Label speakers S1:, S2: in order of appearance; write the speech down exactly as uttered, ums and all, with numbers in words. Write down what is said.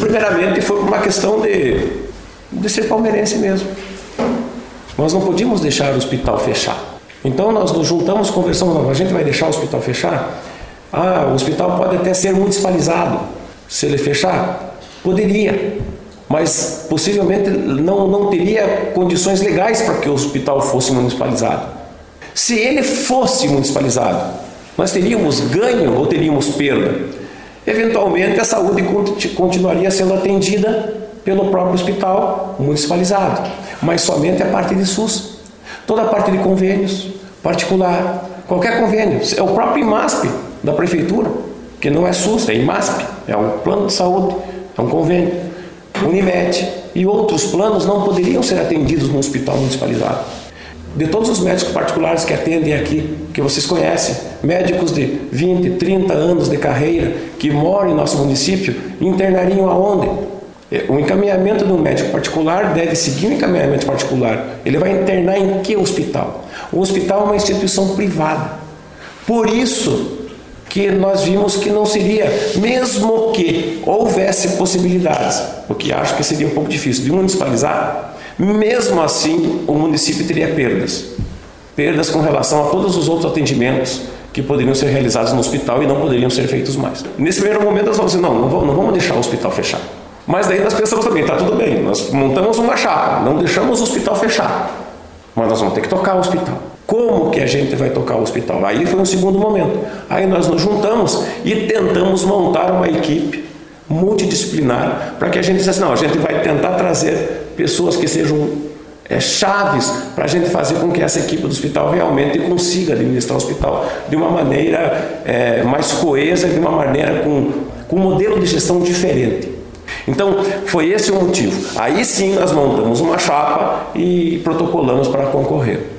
S1: primeiramente foi uma questão de, de ser palmeirense mesmo. Nós não podíamos deixar o hospital fechar. Então nós nos juntamos, conversamos, não, a gente vai deixar o hospital fechar? Ah, o hospital pode até ser municipalizado. Se ele fechar, poderia, mas possivelmente não, não teria condições legais para que o hospital fosse municipalizado. Se ele fosse municipalizado, nós teríamos ganho ou teríamos perda? Eventualmente a saúde continuaria sendo atendida pelo próprio hospital municipalizado, mas somente a parte de SUS. Toda a parte de convênios, particular, qualquer convênio, é o próprio IMASP da prefeitura, que não é SUS, é IMASP, é um plano de saúde, é um convênio. Unimed e outros planos não poderiam ser atendidos no hospital municipalizado. De todos os médicos particulares que atendem aqui, que vocês conhecem, médicos de vinte, trinta anos de carreira, que moram em nosso município, internariam aonde? O encaminhamento do médico particular deve seguir o encaminhamento particular. Ele vai internar em que hospital? O hospital é uma instituição privada. Por isso que nós vimos que não seria, mesmo que houvesse possibilidades, o que acho que seria um pouco difícil, de municipalizar, mesmo assim o município teria perdas. Perdas com relação a todos os outros atendimentos que poderiam ser realizados no hospital e não poderiam ser feitos mais. Nesse primeiro momento nós vamos dizer, não, não vamos, não vamos deixar o hospital fechar. Mas daí nós pensamos também, tá tudo bem, nós montamos uma chapa, não deixamos o hospital fechar, mas nós vamos ter que tocar o hospital. Como que a gente vai tocar o hospital? Aí foi um segundo momento. Aí nós nos juntamos e tentamos montar uma equipe multidisciplinar para que a gente dissesse, não, a gente vai tentar trazer pessoas que sejam é, chaves para a gente fazer com que essa equipe do hospital realmente consiga administrar o hospital de uma maneira é, mais coesa, de uma maneira com, com um modelo de gestão diferente. Então, foi esse o motivo. Aí sim nós montamos uma chapa e protocolamos para concorrer.